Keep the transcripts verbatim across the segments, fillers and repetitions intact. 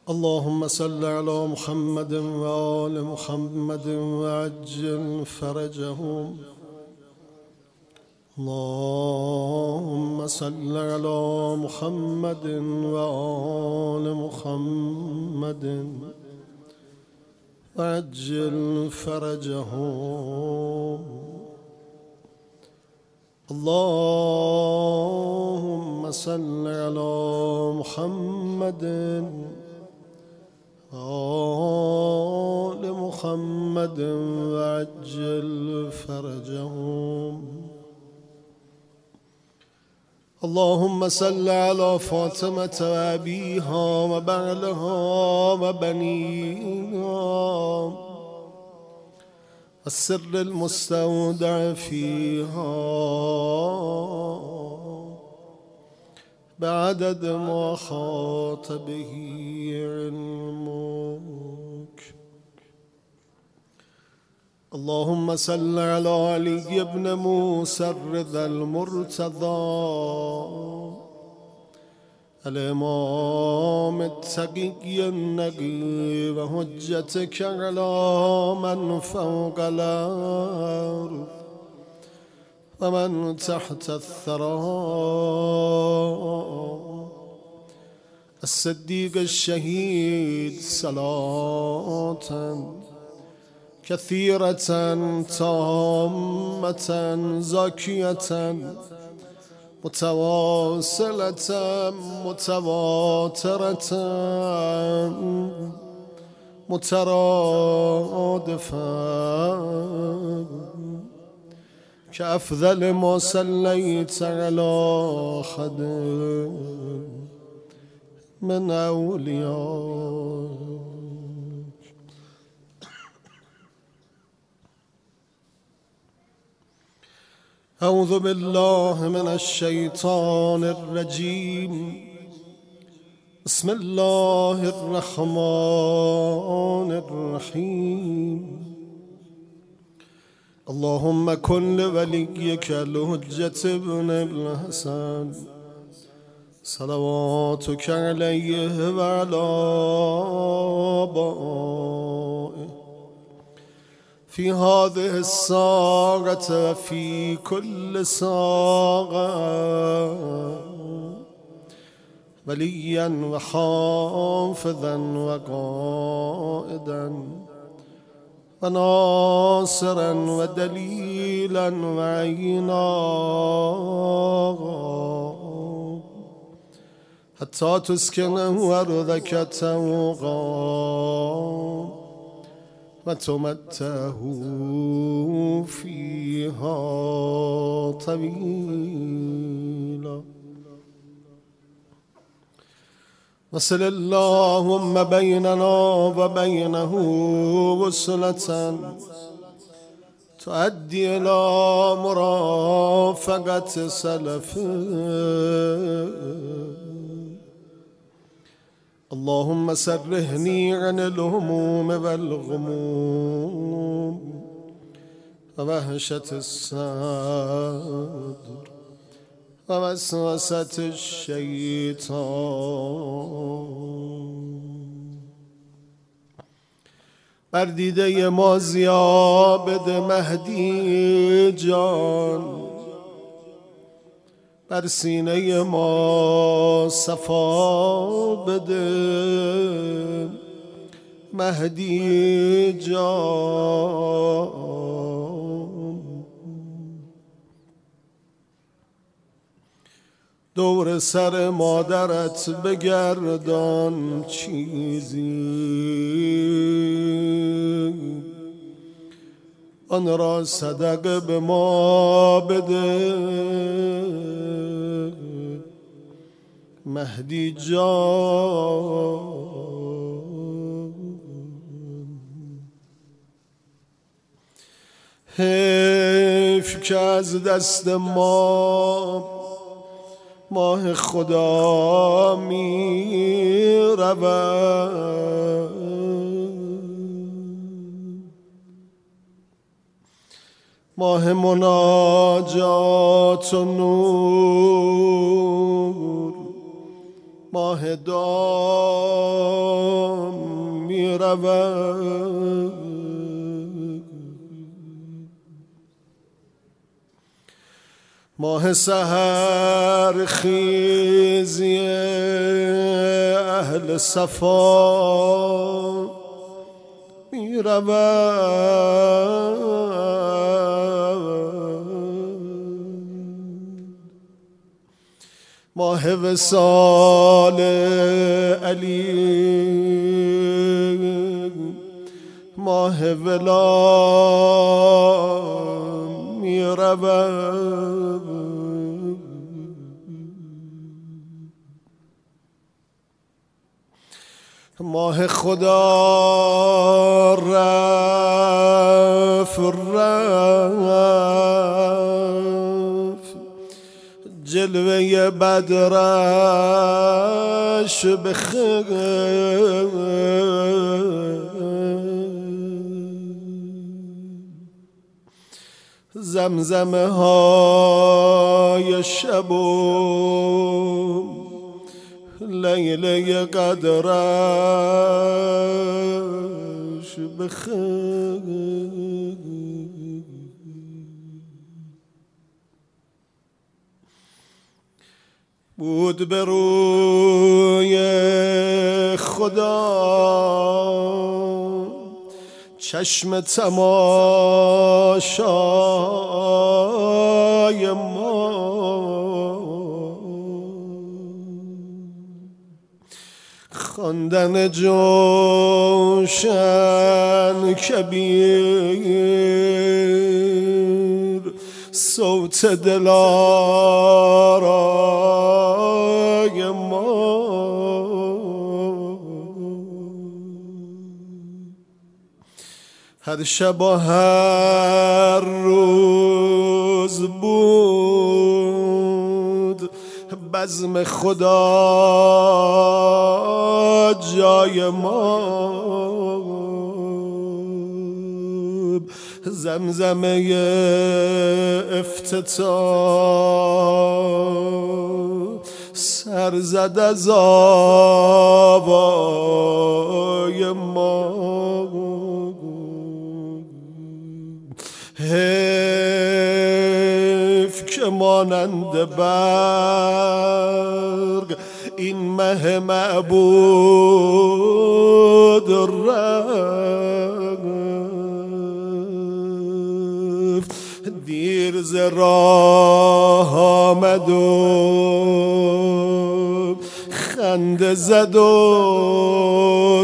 اللهم صل على محمد وآل محمد وعجل فرجهم. اللهم صل على محمد وآل محمد وعجل فرجهم. اللهم صل على محمد وآل محمد وعجل فرجهم. اللهم صل على فاطمة وأبيها وبعلها وبنيها السر المستودع فيها بعدد ما خاط به علمك. اللهم صل على علي بن موسى الرضا المرتضى الإمام التقي النقي وحجتك على من فوق الأرض ومن تحت الثرى الصديق الشهيد صلاة كثيرة تامة زاكية متواصلة متواترة مترادفة كأفضل ما صليت على أحد من أولياء. أعوذ بالله من الشيطان الرجيم. بسم الله الرحمن الرحيم. اللهم كن لوليك الحجة ابن الحسن صلواتك عليه وعلى آبائه في هذه الساعة وفي كل ساعة وليا وحافظا وقائدا وناصرا ودليلا وعينا حتى تسكنه أرضك توغا وتمتعه فيها طويلا. وصل اللهم بيننا وبينه وصلة تؤدي إلى مرافقة سلفه. اللهم سرهني عن الهموم والغموم ووهشة الصدر ووسوسة الشيطان. بر دیده ما ضیا بده مهدی جان، بر سینه ما صفا بده مهدی جان. دور سر مادرت بگردان چیزی، آن را صدقه به ما بده مهدی جان. حیف که از دست ما ماه خدا می رود، ماه مناجات و نور، ماه دعا رود ماه سحر خیزی اهل صفا می رود ماه وصال علی ماه ولا می رود ماه خدا رفت رفت جلوه بدرش بخیر زمزمه های شب و لیله قدرش بخیر بود به روی خدا چشم تماشای ما خواندن جوشن کبیر صوت دلارای ما هر شب و هر روز بود بزم خدا جای ما زمزمه افتتاح سر زد از آوای ما حیف که مانند برق این مه معبود رفت دیر ز راه آمد و خنده زد و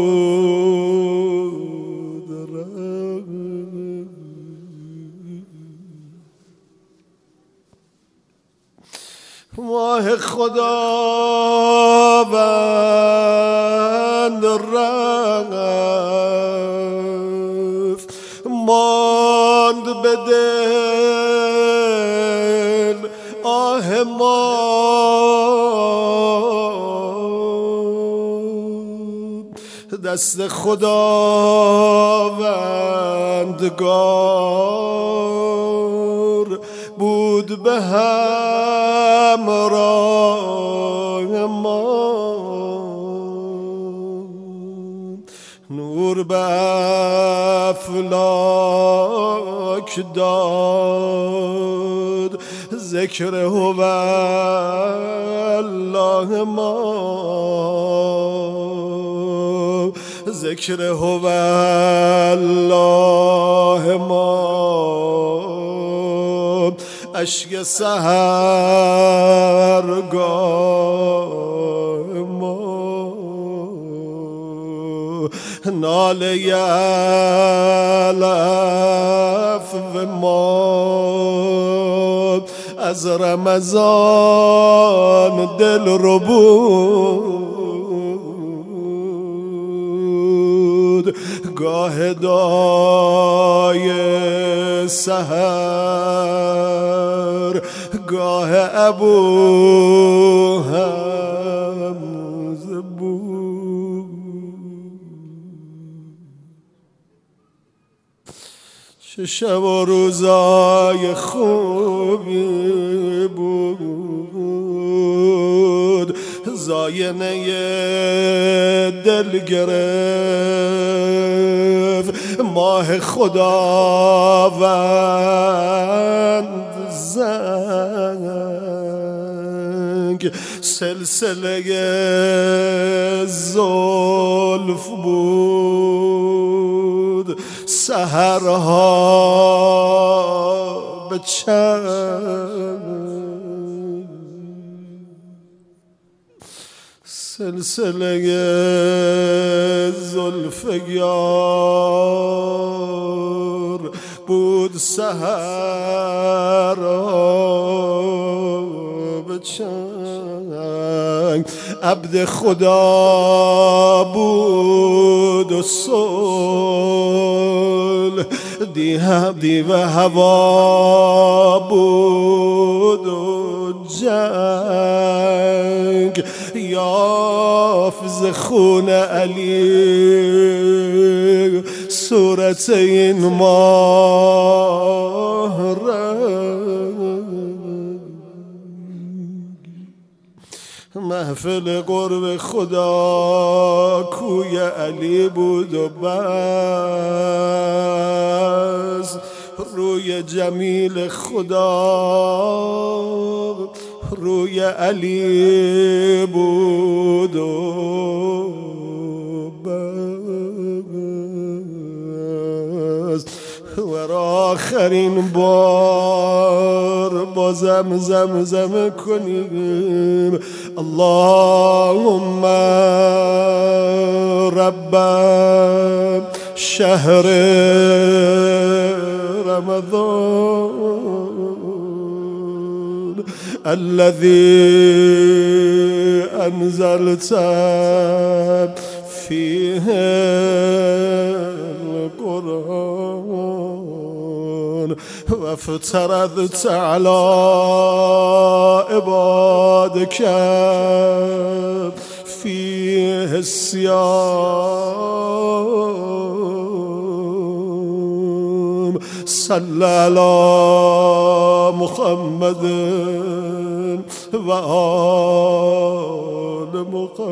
زود رفت ماه خداوند رفت ماند به دل آه ما دست خداوندگار بود به همراه ما نور به افلاک داد ذکر هو الله ما ذکر هو الله ما اشک سحرگاه ما ناله العفو ما از رمضان دل رو بود گاه دای سحر گاه ابو حمزه بود چه شب و روزای خوبی بود زاینه دل گرفت ماه خداوند زنگ سلسله زلف بود سحرها به چنگ سلسله زلف یار بود سحرها به چنگ عبد خدا بود و صلح دی و هوا بود و جنگ یافز خون علی صورت این ماه محفل قرب خدا کوی علی بود و بس روی جمیل خدا روی علی بود و بس و آخرین بار با زم زم زم کنیم اللهم رب شهر رمضان الذي أنزلت فيه القرآن وافترضت على عبادك فيه الصيام صلى على محمد وآل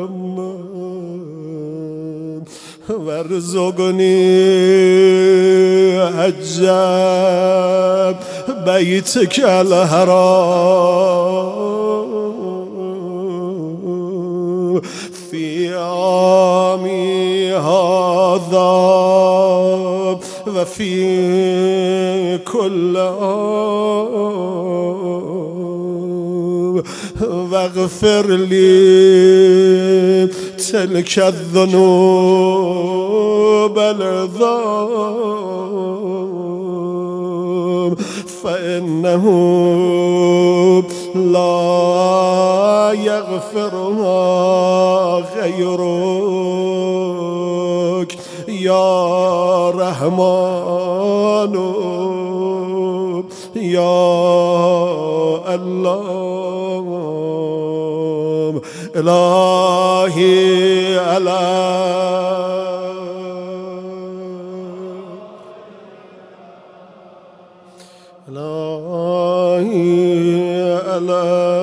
محمد وارزقني حج بيتك الحرام في عامي هذا وفي كل عام واغفر لي تلك الذنوب العظام فإنه لا يغفرها غيرك يا رحمن يا الله إلهي على إلهي على